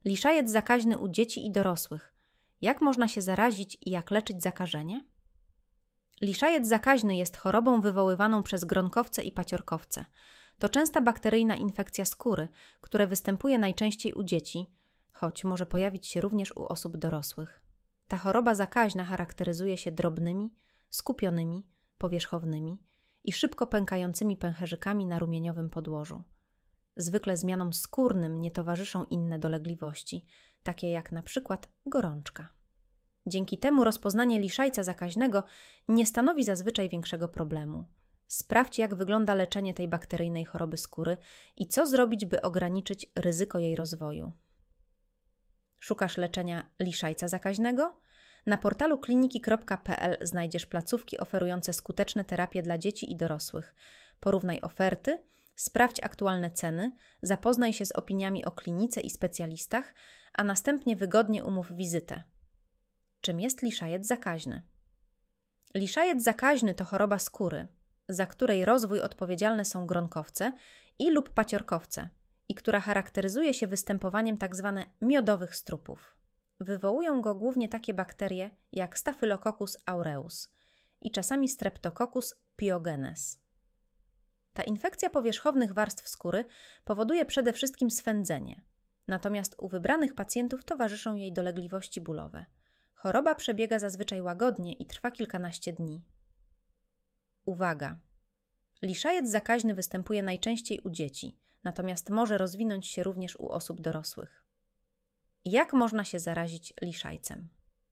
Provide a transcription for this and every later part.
Liszajec zakaźny u dzieci i dorosłych. Jak można się zarazić i jak leczyć zakażenie? Liszajec zakaźny jest chorobą wywoływaną przez gronkowce i paciorkowce. To częsta bakteryjna infekcja skóry, która występuje najczęściej u dzieci, choć może pojawić się również u osób dorosłych. Ta choroba zakaźna charakteryzuje się drobnymi, skupionymi, powierzchownymi i szybko pękającymi pęcherzykami na rumieniowym podłożu. Zwykle zmianom skórnym nie towarzyszą inne dolegliwości, takie jak na przykład gorączka. Dzięki temu rozpoznanie liszajca zakaźnego nie stanowi zazwyczaj większego problemu. Sprawdź, jak wygląda leczenie tej bakteryjnej choroby skóry i co zrobić, by ograniczyć ryzyko jej rozwoju. Szukasz leczenia liszajca zakaźnego? Na portalu kliniki.pl znajdziesz placówki oferujące skuteczne terapie dla dzieci i dorosłych. Porównaj oferty, sprawdź aktualne ceny, zapoznaj się z opiniami o klinice i specjalistach, a następnie wygodnie umów wizytę. Czym jest liszajec zakaźny? Liszajec zakaźny to choroba skóry, za której rozwój odpowiedzialne są gronkowce lub paciorkowce i która charakteryzuje się występowaniem tzw. miodowych strupów. Wywołują go głównie takie bakterie jak Staphylococcus aureus i czasami Streptococcus pyogenes. Ta infekcja powierzchownych warstw skóry powoduje przede wszystkim swędzenie, natomiast u wybranych pacjentów towarzyszą jej dolegliwości bólowe. Choroba przebiega zazwyczaj łagodnie i trwa kilkanaście dni. Uwaga! Liszajec zakaźny występuje najczęściej u dzieci, natomiast może rozwinąć się również u osób dorosłych. Jak można się zarazić liszajcem?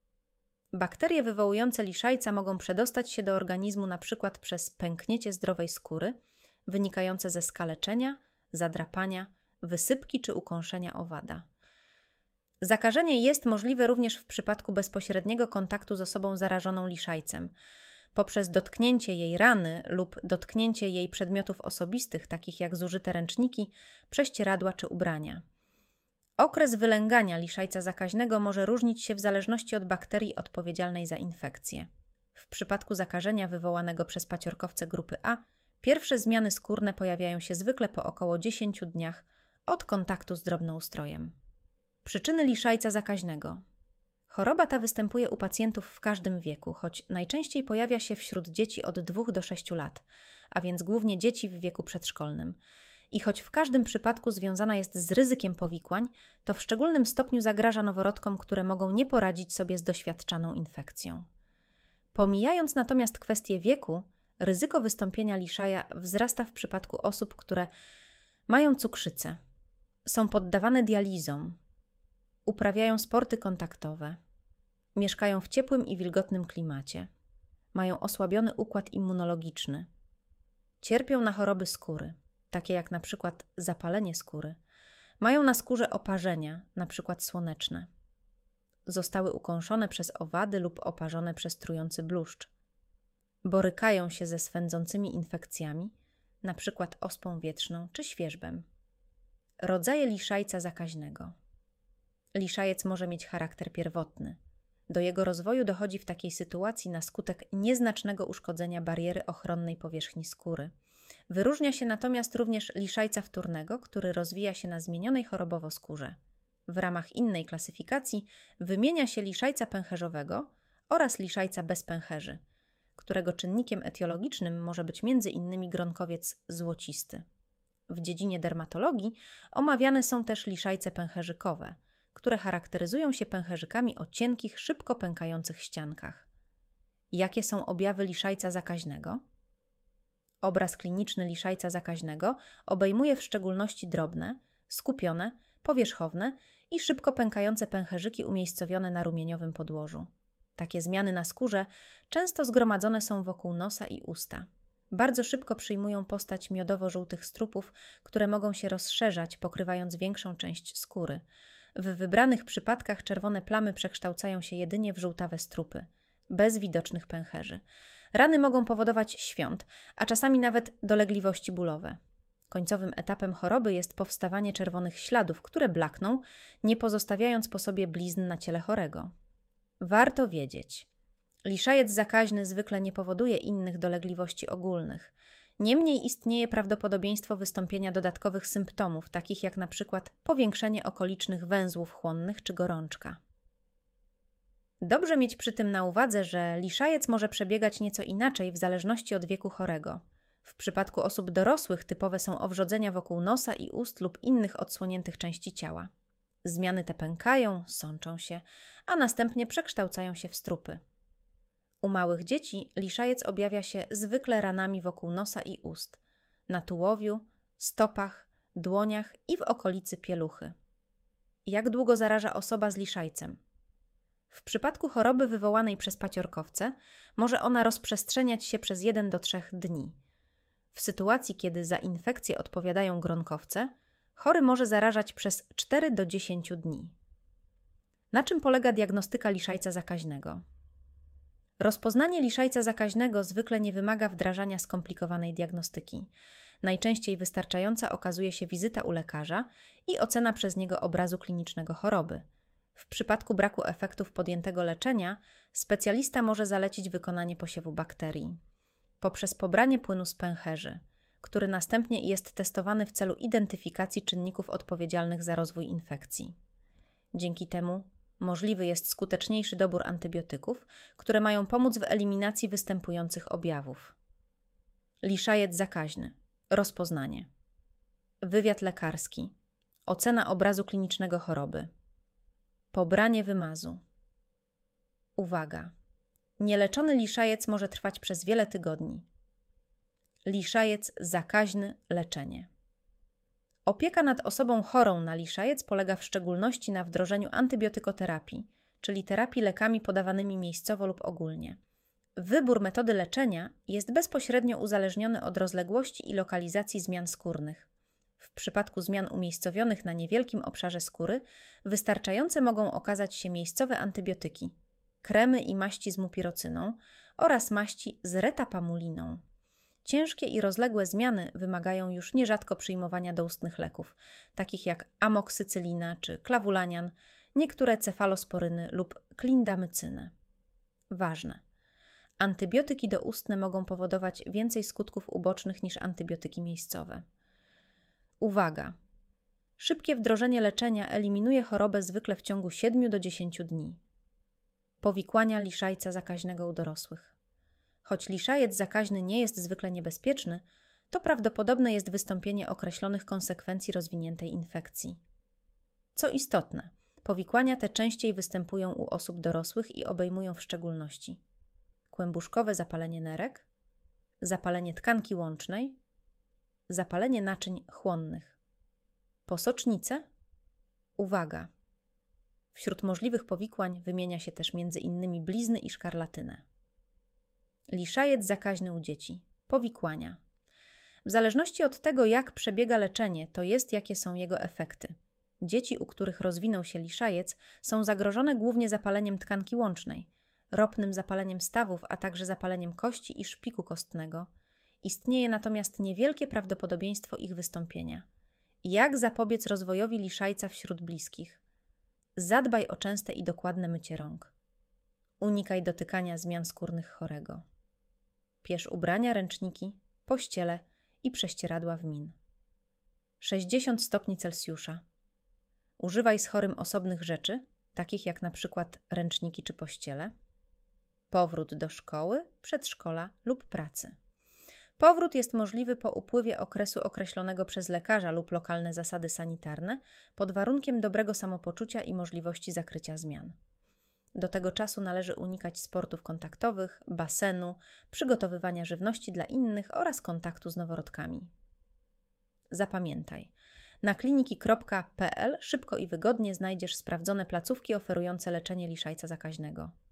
Bakterie wywołujące liszajca mogą przedostać się do organizmu np. przez pęknięcie zdrowej skóry, wynikające ze skaleczenia, zadrapania, wysypki czy ukąszenia owada. Zakażenie jest możliwe również w przypadku bezpośredniego kontaktu z osobą zarażoną liszajcem, poprzez dotknięcie jej rany lub dotknięcie jej przedmiotów osobistych, takich jak zużyte ręczniki, prześcieradła czy ubrania. Okres wylęgania liszajca zakaźnego może różnić się w zależności od bakterii odpowiedzialnej za infekcję. W przypadku zakażenia wywołanego przez paciorkowce grupy A, pierwsze zmiany skórne pojawiają się zwykle po około 10 dniach od kontaktu z drobnoustrojem. Przyczyny liszajca zakaźnego. Choroba ta występuje u pacjentów w każdym wieku, choć najczęściej pojawia się wśród dzieci od 2 do 6 lat, a więc głównie dzieci w wieku przedszkolnym. I choć w każdym przypadku związana jest z ryzykiem powikłań, to w szczególnym stopniu zagraża noworodkom, które mogą nie poradzić sobie z doświadczaną infekcją. Pomijając natomiast kwestię wieku, ryzyko wystąpienia liszaja wzrasta w przypadku osób, które mają cukrzycę, są poddawane dializom, uprawiają sporty kontaktowe, mieszkają w ciepłym i wilgotnym klimacie, mają osłabiony układ immunologiczny, cierpią na choroby skóry, takie jak na przykład zapalenie skóry, mają na skórze oparzenia, na przykład słoneczne, zostały ukąszone przez owady lub oparzone przez trujący bluszcz, borykają się ze swędzącymi infekcjami, na przykład ospą wietrzną czy świerzbem. Rodzaje liszajca zakaźnego. Liszajec może mieć charakter pierwotny. Do jego rozwoju dochodzi w takiej sytuacji na skutek nieznacznego uszkodzenia bariery ochronnej powierzchni skóry. Wyróżnia się natomiast również liszajca wtórnego, który rozwija się na zmienionej chorobowo skórze. W ramach innej klasyfikacji wymienia się liszajca pęcherzowego oraz liszajca bez pęcherzy, którego czynnikiem etiologicznym może być m.in. gronkowiec złocisty. W dziedzinie dermatologii omawiane są też liszajce pęcherzykowe, które charakteryzują się pęcherzykami o cienkich, szybko pękających ściankach. Jakie są objawy liszajca zakaźnego? Obraz kliniczny liszajca zakaźnego obejmuje w szczególności drobne, skupione, powierzchowne i szybko pękające pęcherzyki umiejscowione na rumieniowym podłożu. Takie zmiany na skórze często zgromadzone są wokół nosa i usta. Bardzo szybko przyjmują postać miodowo-żółtych strupów, które mogą się rozszerzać, pokrywając większą część skóry. W wybranych przypadkach czerwone plamy przekształcają się jedynie w żółtawe strupy, bez widocznych pęcherzy. Rany mogą powodować świąt, a czasami nawet dolegliwości bólowe. Końcowym etapem choroby jest powstawanie czerwonych śladów, które blakną, nie pozostawiając po sobie blizn na ciele chorego. Warto wiedzieć, liszajec zakaźny zwykle nie powoduje innych dolegliwości ogólnych. Niemniej istnieje prawdopodobieństwo wystąpienia dodatkowych symptomów, takich jak na przykład powiększenie okolicznych węzłów chłonnych czy gorączka. Dobrze mieć przy tym na uwadze, że liszajec może przebiegać nieco inaczej w zależności od wieku chorego. W przypadku osób dorosłych typowe są owrzodzenia wokół nosa i ust lub innych odsłoniętych części ciała. Zmiany te pękają, sączą się, a następnie przekształcają się w strupy. U małych dzieci liszajec objawia się zwykle ranami wokół nosa i ust, na tułowiu, stopach, dłoniach i w okolicy pieluchy. Jak długo zaraża osoba z liszajcem? W przypadku choroby wywołanej przez paciorkowce może ona rozprzestrzeniać się przez 1 do 3 dni. W sytuacji, kiedy za infekcję odpowiadają gronkowce, chory może zarażać przez 4 do 10 dni. Na czym polega diagnostyka liszajca zakaźnego? Rozpoznanie liszajca zakaźnego zwykle nie wymaga wdrażania skomplikowanej diagnostyki. Najczęściej wystarczająca okazuje się wizyta u lekarza i ocena przez niego obrazu klinicznego choroby. W przypadku braku efektów podjętego leczenia specjalista może zalecić wykonanie posiewu bakterii poprzez pobranie płynu z pęcherzy, który następnie jest testowany w celu identyfikacji czynników odpowiedzialnych za rozwój infekcji. Dzięki temu możliwy jest skuteczniejszy dobór antybiotyków, które mają pomóc w eliminacji występujących objawów. Liszajec zakaźny. Rozpoznanie. Wywiad lekarski. Ocena obrazu klinicznego choroby. Pobranie wymazu. Uwaga! Nieleczony liszajec może trwać przez wiele tygodni. Liszajec zakaźny. Leczenie. Opieka nad osobą chorą na liszajec polega w szczególności na wdrożeniu antybiotykoterapii, czyli terapii lekami podawanymi miejscowo lub ogólnie. Wybór metody leczenia jest bezpośrednio uzależniony od rozległości i lokalizacji zmian skórnych. W przypadku zmian umiejscowionych na niewielkim obszarze skóry wystarczające mogą okazać się miejscowe antybiotyki, kremy i maści z mupirocyną oraz maści z retapamuliną. Ciężkie i rozległe zmiany wymagają już nierzadko przyjmowania doustnych leków, takich jak amoksycylina czy klawulanian, niektóre cefalosporyny lub klindamycynę. Ważne. Antybiotyki doustne mogą powodować więcej skutków ubocznych niż antybiotyki miejscowe. Uwaga! Szybkie wdrożenie leczenia eliminuje chorobę zwykle w ciągu 7 do 10 dni. Powikłania liszajca zakaźnego u dorosłych. Choć liszajec zakaźny nie jest zwykle niebezpieczny, to prawdopodobne jest wystąpienie określonych konsekwencji rozwiniętej infekcji. Co istotne, powikłania te częściej występują u osób dorosłych i obejmują w szczególności kłębuszkowe zapalenie nerek, zapalenie tkanki łącznej, zapalenie naczyń chłonnych. Posocznice? Uwaga! Wśród możliwych powikłań wymienia się też m.in. blizny i szkarlatynę. Liszajec zakaźny u dzieci. Powikłania. W zależności od tego, jak przebiega leczenie, to jest, jakie są jego efekty. Dzieci, u których rozwinął się liszajec, są zagrożone głównie zapaleniem tkanki łącznej, ropnym zapaleniem stawów, a także zapaleniem kości i szpiku kostnego. Istnieje natomiast niewielkie prawdopodobieństwo ich wystąpienia. Jak zapobiec rozwojowi liszajca wśród bliskich? Zadbaj o częste i dokładne mycie rąk. Unikaj dotykania zmian skórnych chorego. Pierz ubrania, ręczniki, pościele i prześcieradła w min. 60 stopni Celsjusza. Używaj z chorym osobnych rzeczy, takich jak na przykład ręczniki czy pościele. Powrót do szkoły, przedszkola lub pracy. Powrót jest możliwy po upływie okresu określonego przez lekarza lub lokalne zasady sanitarne pod warunkiem dobrego samopoczucia i możliwości zakrycia zmian. Do tego czasu należy unikać sportów kontaktowych, basenu, przygotowywania żywności dla innych oraz kontaktu z noworodkami. Zapamiętaj, na kliniki.pl szybko i wygodnie znajdziesz sprawdzone placówki oferujące leczenie liszajca zakaźnego.